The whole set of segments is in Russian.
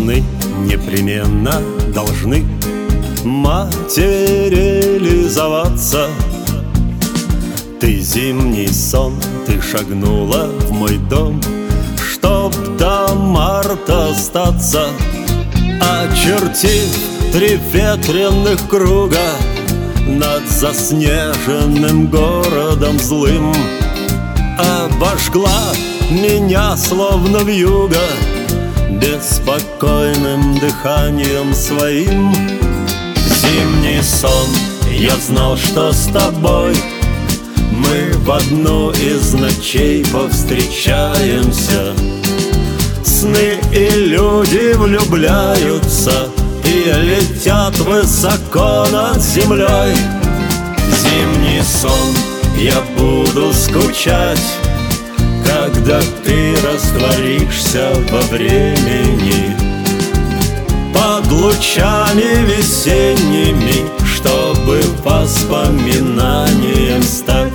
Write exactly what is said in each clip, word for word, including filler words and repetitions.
сны непременно должны материализоваться. Ты зимний сон, ты шагнула в мой дом, чтоб до марта остаться. Очертив три ветреных круга над заснеженным городом злым, обожгла меня словно вьюга беспокойным дыханием своим. Зимний сон, я знал, что с тобой мы в одну из ночей повстречаемся. Сны и люди влюбляются и летят высоко над землей. Зимний сон, я буду скучать, когда ты растворишься во времени под лучами весенними, чтобы воспоминанием стать.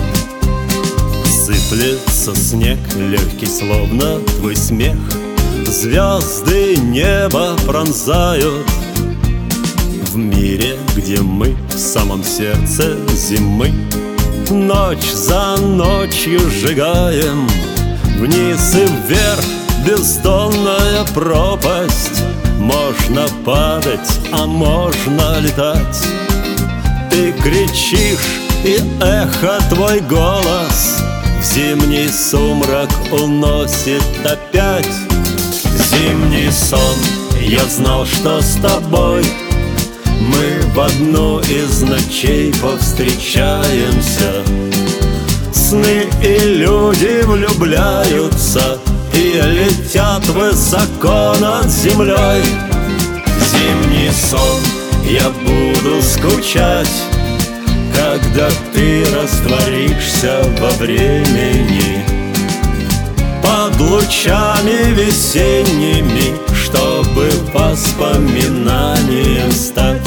Сыплется снег легкий, словно твой смех, звезды небо пронзают. В мире, где мы в самом сердце зимы, ночь за ночью сжигаем. Вниз и вверх бездонная пропасть, можно падать, а можно летать. Ты кричишь, и эхо твой голос в зимний сумрак уносит опять. Зимний сон, я знал, что с тобой мы в одну из ночей повстречаемся. Сны и люди влюбляются и летят высоко над землей. Зимний сон, я буду скучать, когда ты растворишься во времени под лучами весенними, чтобы воспоминанием стать.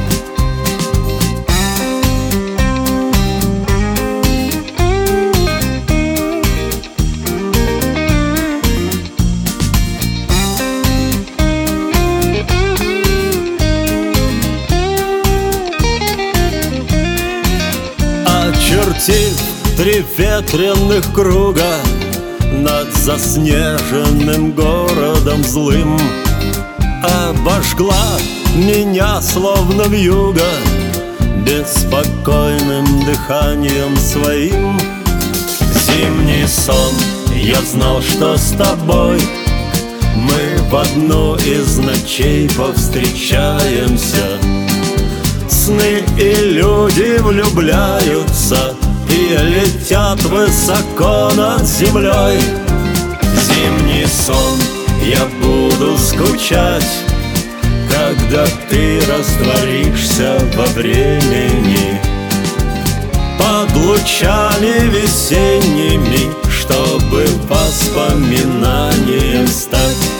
Очертив три ветреных круга над заснеженным городом злым, обожгла меня словно вьюга беспокойным дыханием своим. Зимний сон, я знал, что с тобой мы в одну из ночей повстречаемся. Сны и люди влюбляются и летят высоко над землей. Зимний сон, я буду скучать, когда ты растворишься во времени под лучами весенними, чтобы воспоминанием стать.